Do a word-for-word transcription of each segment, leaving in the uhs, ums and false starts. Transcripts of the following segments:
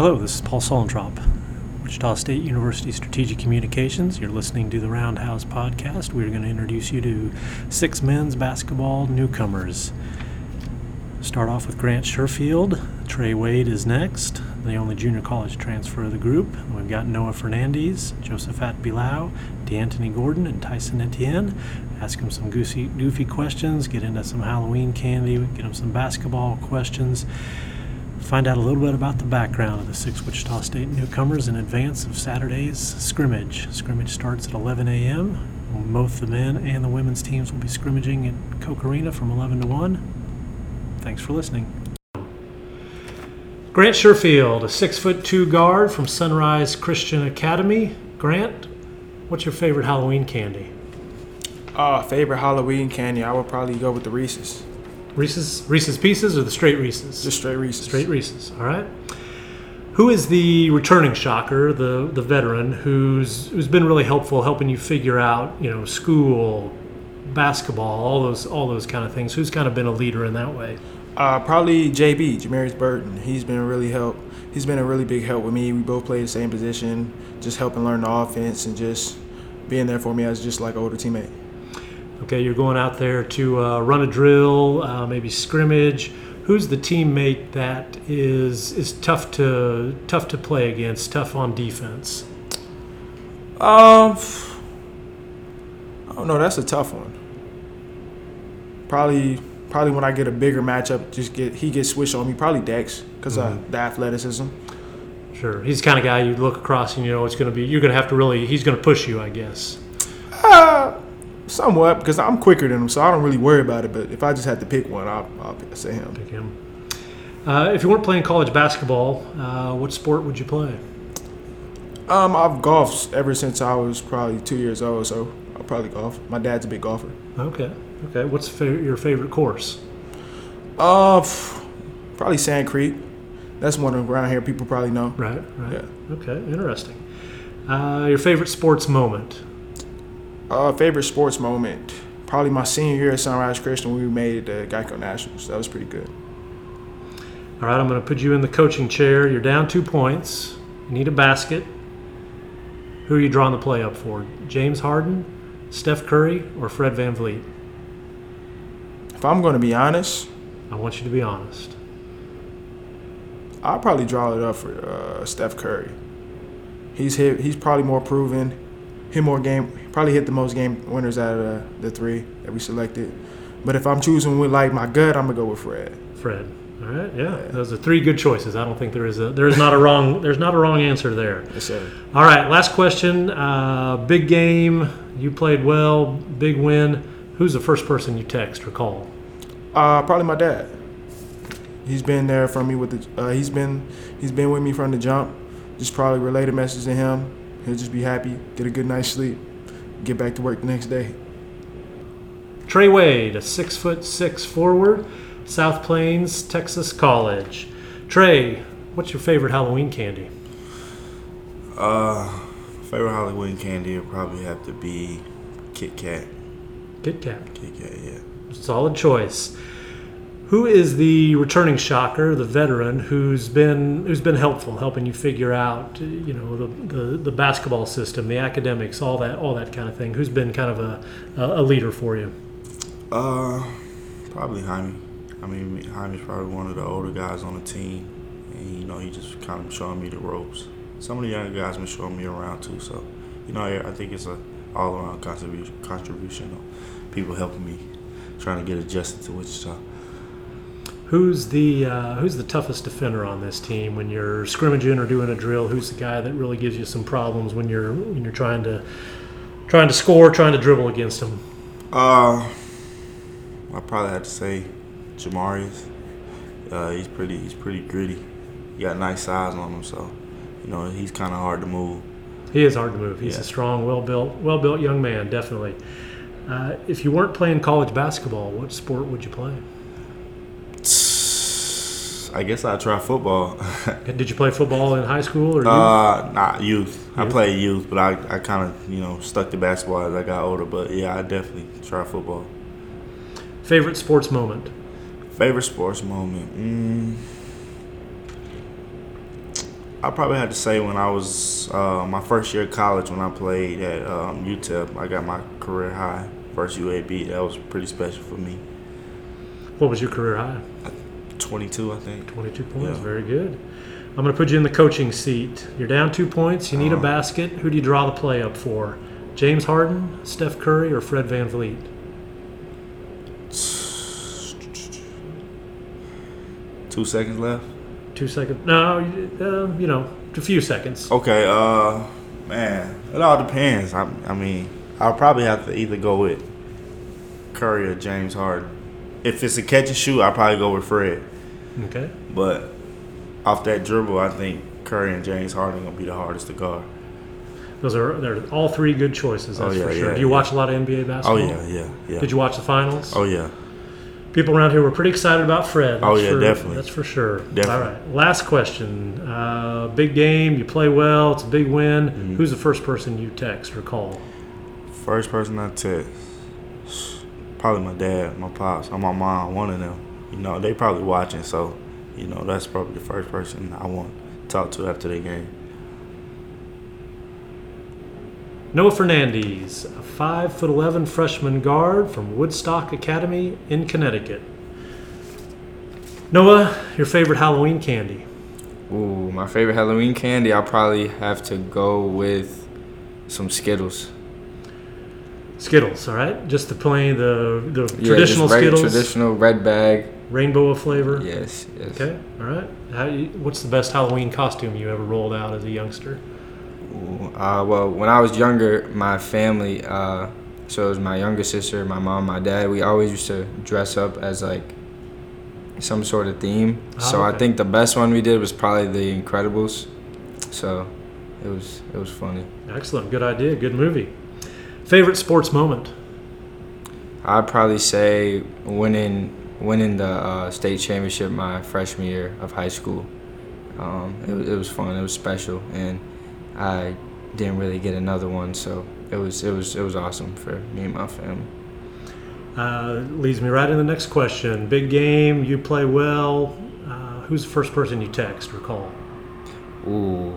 Hello, this is Paul Solentrop, Wichita State University Strategic Communications. You're listening to the Roundhouse Podcast. We're going to introduce you to six men's basketball newcomers. Start off with Grant Sherfield. Trey Wade is next, the only junior college transfer of the group. We've got Noah Fernandez, Josephat Bilao, D'Anthony Gordon, and Tyson Etienne. Ask him some goofy, goofy questions, get into some Halloween candy, get him some basketball questions. Find out a little bit about the background of the six Wichita State newcomers in advance of Saturday's scrimmage. Scrimmage starts at eleven a.m. Both the men and the women's teams will be scrimmaging at Koch Arena from eleven to one. Thanks for listening. Grant Sherfield, a six foot two guard from Sunrise Christian Academy. Grant, what's your favorite Halloween candy? Uh, favorite Halloween candy, I would probably go with the Reese's. Reese's Reese's Pieces or the straight Reese's? Just straight Reese's. Straight Reese's, all right. Who is the returning shocker, the the veteran, who's who's been really helpful helping you figure out, you know, school, basketball, all those all those kind of things? Who's kind of been a leader in that way? Uh, probably J B, Jamarius Burton. He's been a really help. He's been a really big help with me. We both play the same position, just helping learn the offense and just being there for me as just like an older teammate. Okay, you're going out there to uh, run a drill, uh, maybe scrimmage. Who's the teammate that is is tough to tough to play against, tough on defense? Um, I don't know. That's a tough one. Probably, probably when I get a bigger matchup, just get he gets switched on me. Probably Dex because mm-hmm. of the athleticism. Sure, he's the kind of guy you look across and you know it's going to be. You're going to have to really. He's going to push you, I guess. Uh, somewhat because I'm quicker than him, so I don't really worry about it. But if I just had to pick one, I'll, I'll say him. Pick him. Uh, if you weren't playing college basketball, uh, what sport would you play? Um, I've golfed ever since I was probably two years old, so I'll probably golf. My dad's a big golfer. Okay. Okay. What's fa- your favorite course? Uh, probably Sand Creek. That's one around here people probably know. Right. Right. Yeah. Okay. Interesting. Uh, your favorite sports moment? Uh, favorite sports moment, probably my senior year at Sunrise Christian when we made the Geico Nationals. That was pretty good. All right, I'm going to put you in the coaching chair. You're down two points. You need a basket. Who are you drawing the play up for? James Harden, Steph Curry, or Fred VanVleet? If I'm going to be honest, I want you to be honest. I'll probably draw it up for uh, Steph Curry. He's hit. He's probably more proven. Hit more game. Probably hit the most game winners out of the, the three that we selected. But if I'm choosing with like my gut, I'm gonna go with Fred. Fred. All right. Yeah. yeah. Those are three good choices. I don't think there is a there is not a wrong there's not a wrong answer there. Yes, sir. All right. Last question. Uh, big game. You played well. Big win. Who's the first person you text or call? Uh, probably my dad. He's been there for me with the. Uh, he's been he's been with me from the jump. Just probably relay the message to him. He'll just be happy, get a good night's sleep, get back to work the next day. Trey Wade, a six foot six forward, South Plains, Texas College. Trey, what's your favorite Halloween candy? Uh, favorite Halloween candy would probably have to be Kit Kat. Kit Kat. Kit Kat, yeah. Solid choice. Who is the returning shocker, the veteran, who's been who's been helpful, helping you figure out, you know, the, the, the basketball system, the academics, all that all that kind of thing? Who's been kind of a a leader for you? Uh, probably Jaime. I mean, Jaime's probably one of the older guys on the team, and you know, he just kind of showing me the ropes. Some of the younger guys been showing me around too, so you know, I think it's a all around contribution contribution of people helping me, trying to get adjusted to Wichita. Who's the uh, who's the toughest defender on this team when you're scrimmaging or doing a drill? Who's the guy that really gives you some problems when you're when you're trying to trying to score, trying to dribble against him? Uh, I probably have to say Jamarius. Uh, he's pretty he's pretty gritty. He got nice size on him, so you know he's kind of hard to move. He is hard to move. He's yeah. a strong, well built, well built young man, definitely. Uh, if you weren't playing college basketball, what sport would you play? I guess I'd try football. Did you play football in high school or youth? Uh, nah, youth. youth. I played youth, but I, I kind of, you know, stuck to basketball as I got older. But, yeah, I definitely try football. Favorite sports moment? Favorite sports moment? Mm, I probably had to say when I was uh, my first year of college when I played at um, U T E P, I got my career high versus U A B. That was pretty special for me. What was your career high? twenty-two, I think. twenty-two points. Yeah. Very good. I'm going to put you in the coaching seat. You're down two points. You need Uh-huh. a basket. Who do you draw the play up for? James Harden, Steph Curry, or Fred VanVleet? Two seconds left. Two seconds. No, uh, you know, a few seconds. Okay, uh, man, it all depends. I, I mean, I'll probably have to either go with Curry or James Harden. If it's a catch and shoot, I'll probably go with Fred. Okay. But off that dribble, I think Curry and James Harden gonna be the hardest to guard. Those are they're all three good choices. That's Oh, yeah, for sure. yeah, do you yeah. watch a lot of N B A Oh basketball? yeah, yeah, yeah. Did you watch the finals? Oh yeah. People around here were pretty excited about Fred. That's Oh, yeah, for, definitely. That's for sure. Definitely. All right. Last question. Uh, big game. You play well. It's a big win. Mm-hmm. Who's the first person you text or call? First person I text, probably my dad, my pops, or my mom. One of them. You know, they probably watching, so you know that's probably the first person I want to talk to after the game. Noah Fernandez, a five foot eleven freshman guard from Woodstock Academy in Connecticut. Noah, your favorite Halloween candy? Ooh, my favorite Halloween candy, I'll probably have to go with some Skittles. Skittles, all right? Just the plain, the the Yeah, traditional just regular, Skittles, traditional red bag. rainbow flavor. Yes, yes. Okay, all right. How you, what's the best Halloween costume you ever rolled out as a youngster? Ooh, uh, well, when I was younger, my family, uh, so it was my younger sister, my mom, my dad, we always used to dress up as like some sort of theme. Oh, so okay. I think the best one we did was probably The Incredibles. So it was it was funny. Excellent, good idea, good movie. Favorite sports moment? I'd probably say winning winning the uh, state championship my freshman year of high school. Um, it, was- it was fun. It was special, and I didn't really get another one, so it was it was it was awesome for me and my family. Uh, leads me right in the next question. Big game, you play well. Uh, who's the first person you text or call? Ooh.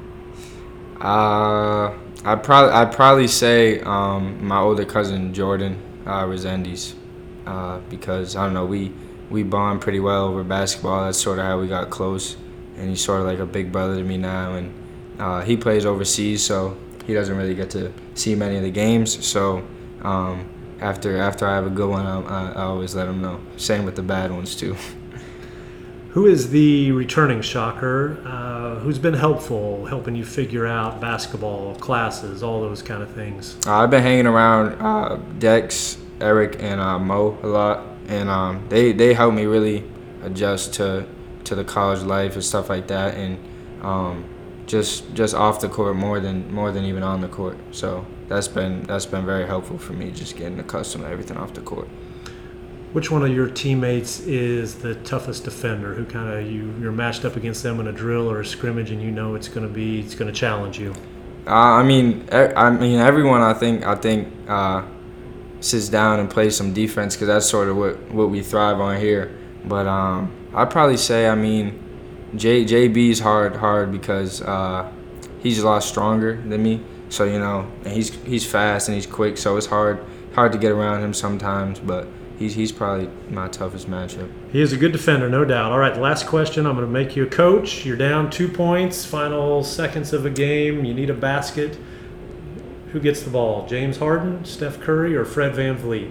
Uh, I'd probably I'd probably say um, my older cousin Jordan uh, Resendiz, uh, because I don't know we we bond pretty well over basketball. That's sort of how we got close, and he's sort of like a big brother to me now. And uh, he plays overseas, so he doesn't really get to see many of the games. So um, after after I have a good one, I, I, I always let him know. Same with the bad ones too. Who is the returning shocker? Uh, who's been helpful, helping you figure out basketball, classes, all those kind of things? Uh, I've been hanging around uh, Dex, Eric, and uh, Mo a lot, and um, they they help me really adjust to to the college life and stuff like that, and um, just just off the court more than more than even on the court. So that's been that's been very helpful for me, just getting accustomed to everything off the court. Which one of your teammates is the toughest defender? Who kind of you you're matched up against them in a drill or a scrimmage, and you know it's going to be it's going to challenge you? Uh, I mean, e- I mean everyone. I think I think uh, sits down and plays some defense because that's sort of what, what we thrive on here. But um, I'd probably say, I mean, J JB's hard hard because uh, he's a lot stronger than me. So you know, and he's he's fast and he's quick. So it's hard hard to get around him sometimes. But he's he's probably my toughest matchup. He is a good defender, no doubt. All right, the last question. I'm going to make you a coach. You're down two points, final seconds of a game. You need a basket. Who gets the ball? James Harden, Steph Curry, or Fred VanVleet?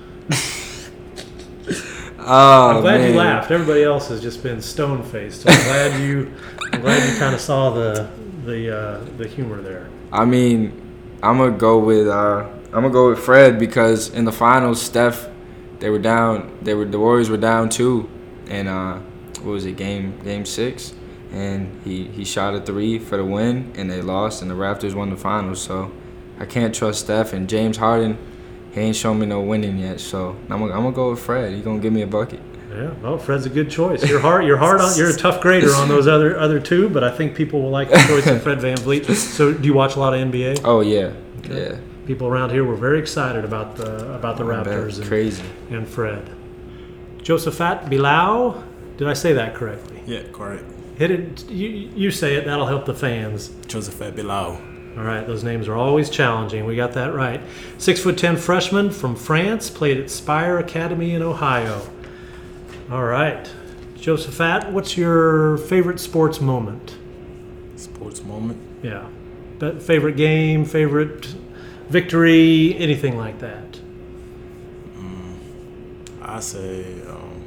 Oh, I'm glad man. you laughed. Everybody else has just been stone faced. So I'm glad you. I'm glad you kind of saw the the uh, the humor there. I mean, I'm gonna go with uh, I'm gonna go with Fred because in the finals, Steph, they were down. They were the Warriors were down two, and uh, what was it? Game game six, and he he shot a three for the win, and they lost, and the Raptors won the finals. So I can't trust Steph and James Harden. He ain't shown me no winning yet, so I'm gonna, I'm gonna go with Fred. He gonna give me a bucket. Yeah, well, Fred's a good choice. You're hard. You're hard on. You're a tough grader on those other other two, but I think people will like the choice of Fred VanVleet. So, do you watch a lot of N B A? Oh yeah, Okay. yeah. People around here were very excited about the about the Raptors and, Crazy. and Fred. Josephat Bilal, did I say that correctly? Yeah, correct. Hit it. You, you say it. That'll help the fans. Josephat Bilal. All right, those names are always challenging. We got that right. Six foot ten freshman from France, played at Spire Academy in Ohio. All right, Josephat, what's your favorite sports moment? Sports moment? Yeah, but favorite game, favorite victory, anything like that. Mm, I say, um,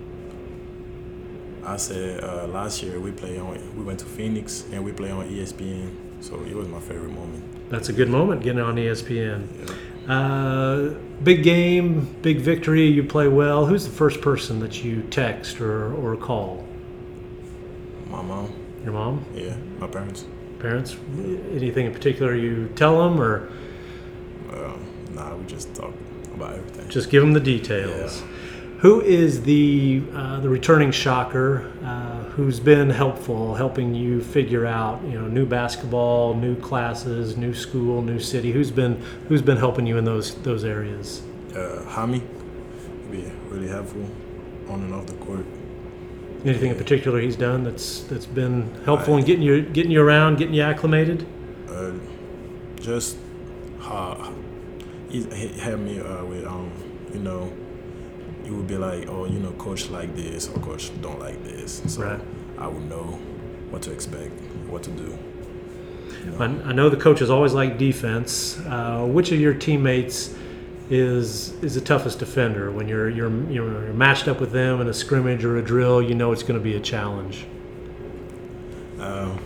I say uh, last year we played on. We went to Phoenix and we played on E S P N. So it was my favorite moment. That's a good moment, getting on E S P N. Yeah. Uh, big game, big victory, you play well. Who's the first person that you text or, or call? My mom. Your mom? Yeah, my parents. Parents? Anything in particular you tell them, or Um, nah, we just talk about everything. just give them the details? Who is the uh, the returning shocker uh, who's been helpful, helping you figure out, you know, new basketball, new classes, new school, new city? Who's been who's been helping you in those those areas? Uh, Hami would be really helpful on and off the court. Anything in particular he's done that's that's been helpful in getting you getting you around, getting you acclimated? Uh, just how he, he helped me uh, with um, you know. It would be like, oh, you know, coach like this or coach don't like this. So Right. I would know what to expect, what to do. You know? I, I know the coaches always like defense. Uh, which of your teammates is is the toughest defender when you're you're you're matched up with them in a scrimmage or a drill? You know it's going to be a challenge. Um,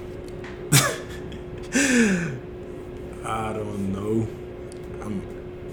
I don't know. I'm,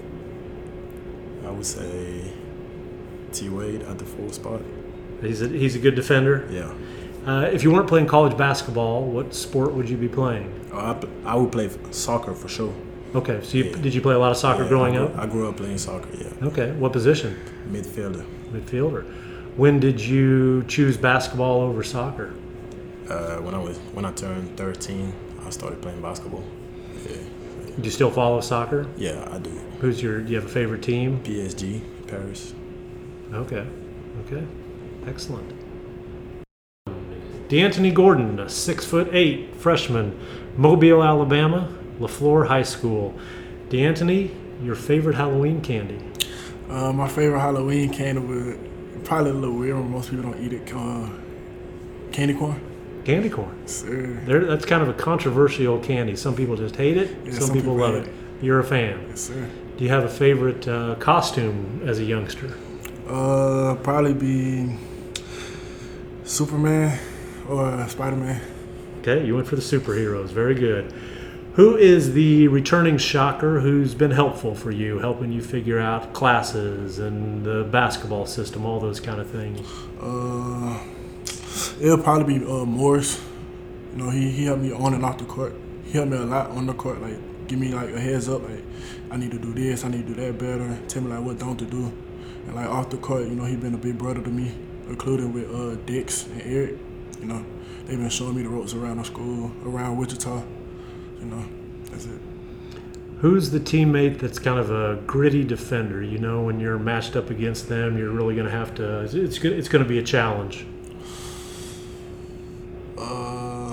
I would say T Wade at the full spot. He's a, he's a good defender. Yeah. Uh, if you weren't playing college basketball, what sport would you be playing? Oh, I, pl- I would play soccer for sure. Okay, so you, Yeah. did you play a lot of soccer Yeah, growing I grew, up? I grew up playing soccer, yeah. Okay, what position? Midfielder. Midfielder. When did you choose basketball over soccer? Uh, when I was when I turned thirteen, I started playing basketball. Yeah. Do you still follow soccer? Yeah, I do. Who's your? Do you have a favorite team? P S G, Paris. Okay, okay, excellent. DeAnthony Gordon, a six foot eight freshman, Mobile, Alabama, LaFleur High School. DeAnthony, your favorite Halloween candy? Uh, my favorite Halloween candy would probably a little weird. Most people don't eat it. Uh, candy corn. Candy corn. Sir. There, that's kind of a controversial candy. Some people just hate it. Yeah, some, some people, people love hate it. You're a fan. Yes, sir. Do you have a favorite uh, costume as a youngster? Uh, probably be Superman or Spider-Man. Okay, you went for the superheroes. Very good. Who is the returning shocker who's been helpful for you, helping you figure out classes and the basketball system, all those kind of things? Uh, it'll probably be uh, Morris. You know, he, he helped me on and off the court. He helped me a lot on the court. Like, give me like a heads up. Like, I need to do this. I need to do that better. Tell me like what don't to do. And like off the court, you know, he been a big brother to me, including with uh, Dix and Eric. You know, they've been showing me the ropes around the school, around Wichita. You know, that's it. Who's the teammate that's kind of a gritty defender? You know, when you're matched up against them, you're really going to have to. It's go- it's going to be a challenge. Uh,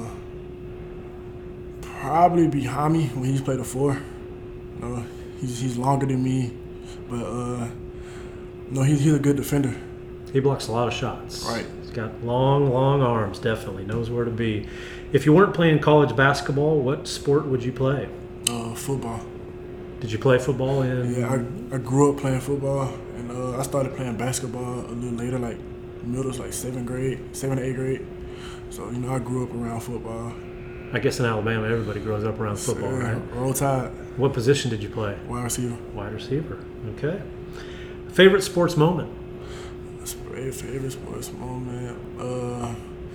probably be Hami when he's played the four. You know, he's he's longer than me, but uh, no, he's he's a good defender. He blocks a lot of shots. Right. He's got long, long arms. Definitely knows where to be. If you weren't playing college basketball, what sport would you play? Uh, football. Did you play football in? Yeah, I, I grew up playing football, and uh, I started playing basketball a little later, like middle, like seventh grade, seventh, eighth grade. So you know, I grew up around football. I guess in Alabama, everybody grows up around football, So, right? Roll Tide, What position did you play? wide receiver. Wide receiver. Okay. Favorite sports moment? Favorite, favorite sports moment. Uh,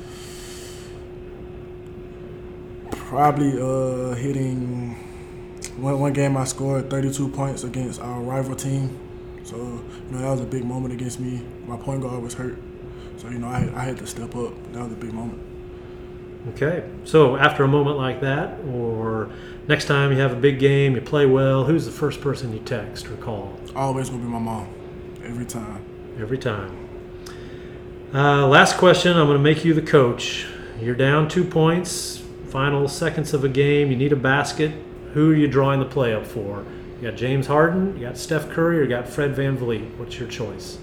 probably uh, hitting one one game. I scored thirty-two points against our rival team. So you know that was a big moment against me. My point guard was hurt, so you know I I had to step up. That was a big moment. Okay. So after a moment like that, or next time you have a big game, you play well, who's the first person you text or call? Always gonna be my mom, every time. Every time. Uh, last question. I'm going to make you the coach. you're down two points, final seconds of a game, you need a basket. Who are you drawing the play up for? You got James Harden, you got Steph Curry, or you got Fred VanVleet? What's your choice?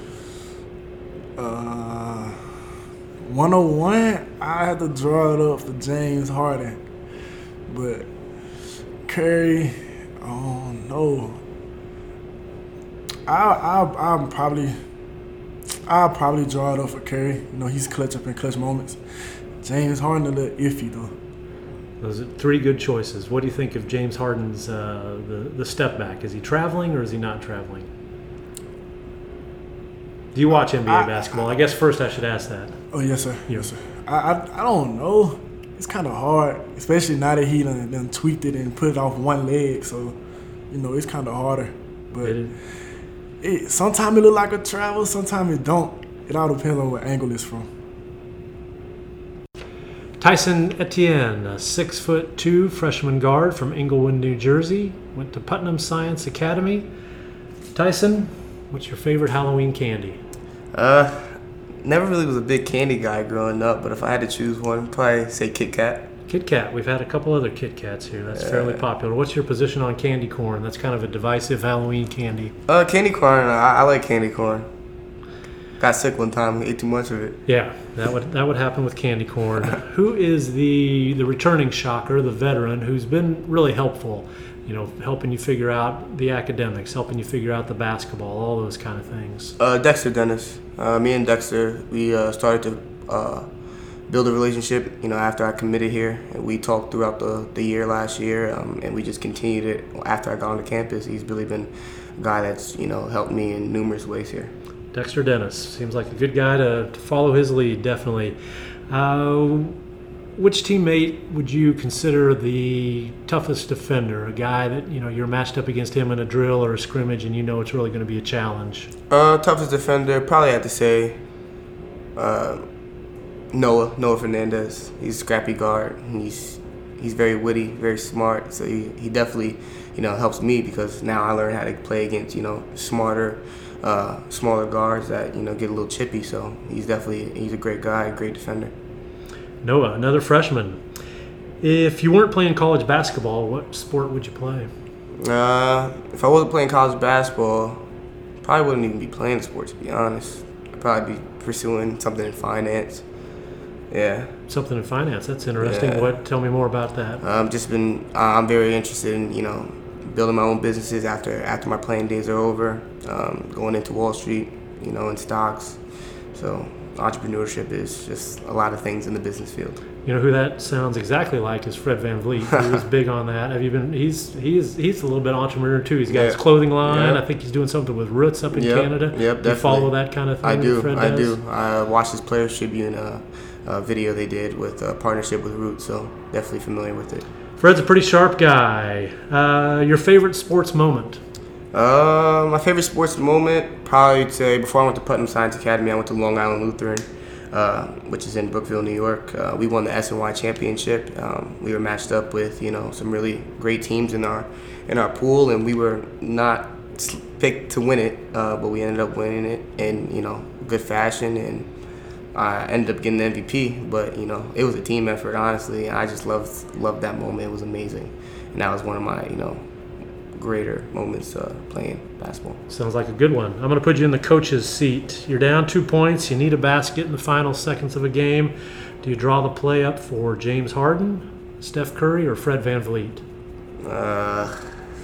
Uh, one oh one, I had to draw it up for James Harden. But Curry, oh no. I I I'm probably I'll probably draw it up for Curry. You know, he's clutch up in clutch moments. James Harden a little iffy though. Those are three good choices. What do you think of James Harden's uh, the the step back? Is he traveling or is he not traveling? Do you watch N B A I, basketball? I, I guess first I should ask that. Oh yes sir, Yeah. yes sir. I, I I don't know. It's kind of hard, especially now that he done, done tweaked it and put it off one leg. So, you know, it's kind of harder. But It is. it, sometimes it look like a travel, sometimes it don't. It all depends on what angle it's from. Tyson Etienne, a six foot two freshman guard from Englewood, New Jersey, went to Putnam Science Academy. Tyson, what's your favorite Halloween candy? Uh, never really was a big candy guy growing up, but if I had to choose one, probably say Kit Kat. Kit Kat. We've had a couple other Kit Kats here. That's Yeah. fairly popular. What's your position on candy corn? That's kind of a divisive Halloween candy. Uh, candy corn. I, I like candy corn. Got sick one time, ate too much of it. Yeah, that would that would happen with candy corn. Who is the the returning shocker, the veteran, who's been really helpful? You know, helping you figure out the academics, helping you figure out the basketball, all those kind of things. Uh, Dexter Dennis. Uh, me and Dexter, we uh, started to uh, build a relationship, you know, after I committed here. And we talked throughout the, the year last year, um, and we just continued it after I got on the campus. He's really been a guy that's, you know, helped me in numerous ways here. Dexter Dennis seems like a good guy to, to follow his lead, definitely. Uh, which teammate would you consider the toughest defender? A guy that, you know, you're matched up against him in a drill or a scrimmage and you know it's really going to be a challenge? Uh, toughest defender, probably have to say uh, Noah, Noah Fernandez. He's a scrappy guard. He's he's very witty, very smart. So he, he definitely, you know, helps me because now I learn how to play against, you know, smarter, uh, smaller guards that, you know, get a little chippy. So he's definitely, he's a great guy, a great defender. Noah, another freshman. If you weren't playing college basketball, what sport would you play? Uh, if I wasn't playing college basketball, probably wouldn't even be playing the sport, to be honest. I'd probably be pursuing something in finance. Yeah. Something in finance. That's interesting. Yeah. What? Tell me more about that. I've just been. Uh, I'm very interested in, you know, building my own businesses after after my playing days are over. Um, going into Wall Street, you know, in stocks. So entrepreneurship is just a lot of things in the business field. You know who that sounds exactly like is Fred VanVleet. He was big on that. Have you been? He's he's he's a little bit entrepreneur too. He's got Yeah. his clothing line. Yeah. I think he's doing something with Roots up in Yep. Canada. Yep, Do you definitely. follow that kind of thing? I that do. Fred I does? do. I watched his Players Tribune uh, uh, video they did with a partnership with Roots, so definitely familiar with it. Fred's a pretty sharp guy. Uh, your favorite sports moment? Uh, my favorite sports moment, probably say before I went to Putnam Science Academy, I went to Long Island Lutheran, uh, which is in Brookville, New York. Uh, we won the S N Y championship. Um, we were matched up with, you know, some really great teams in our in our pool, and we were not picked to win it, uh, but we ended up winning it in, you know, good fashion, and I ended up getting the M V P. But you know, it was a team effort, honestly. I just loved loved that moment. It was amazing, and that was one of my, you know, greater moments uh, playing basketball. Sounds like a good one. I'm going to put you in the coach's seat. You're down two points. You need a basket in the final seconds of a game. Do you draw the play up for James Harden, Steph Curry, or Fred VanVleet? Uh,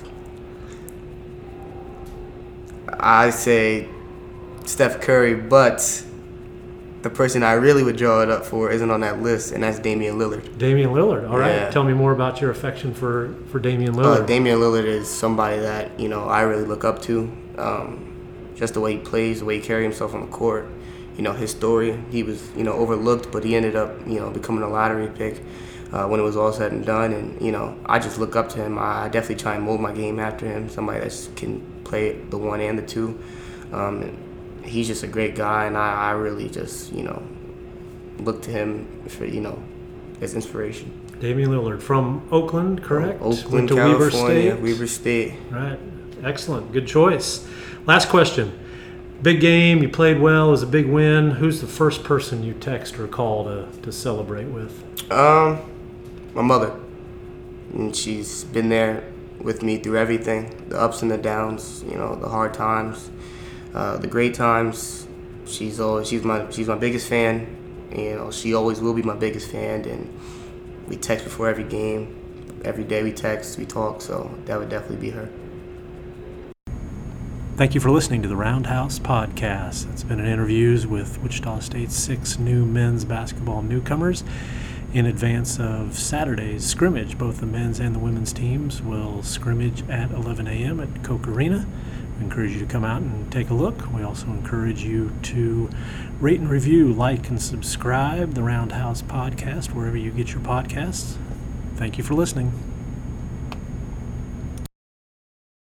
I say Steph Curry, but the person I really would draw it up for isn't on that list, and that's Damian Lillard. Damian Lillard. All right. Yeah. Tell me more about your affection for, for Damian Uh, Lillard. Damian Lillard is somebody that, you know, I really look up to. Um, just the way he plays, the way he carries himself on the court. You know, his story, he was, you know, overlooked, but he ended up, you know, becoming a lottery pick uh, when it was all said and done. And, you know, I just look up to him. I definitely try and mold my game after him, somebody that can play the one and the two. Um, and he's just a great guy, and I, I really just, you know, look to him for, you know, as inspiration. Damian Lillard from Oakland, correct? Oakland, Went to California, Weber State. Weber State. Right. Excellent. Good choice. Last question. big game. You played well. It was a big win. Who's the first person you text or call to, to celebrate with? Um, my mother. And she's been there with me through everything, the ups and the downs, you know, the hard times, uh, the great times. She's always she's my she's my biggest fan. You know, she always will be my biggest fan, and we text before every game. Every day we text, we talk, so that would definitely be her. Thank you for listening to the Roundhouse Podcast. It's been an interviews with Wichita State's six new men's basketball newcomers in advance of Saturday's scrimmage. Both the men's and the women's teams will scrimmage at eleven a.m. at Koch Arena. We encourage you to come out and take a look. We also encourage you to rate and review, like, and subscribe the Roundhouse Podcast wherever you get your podcasts. Thank you for listening.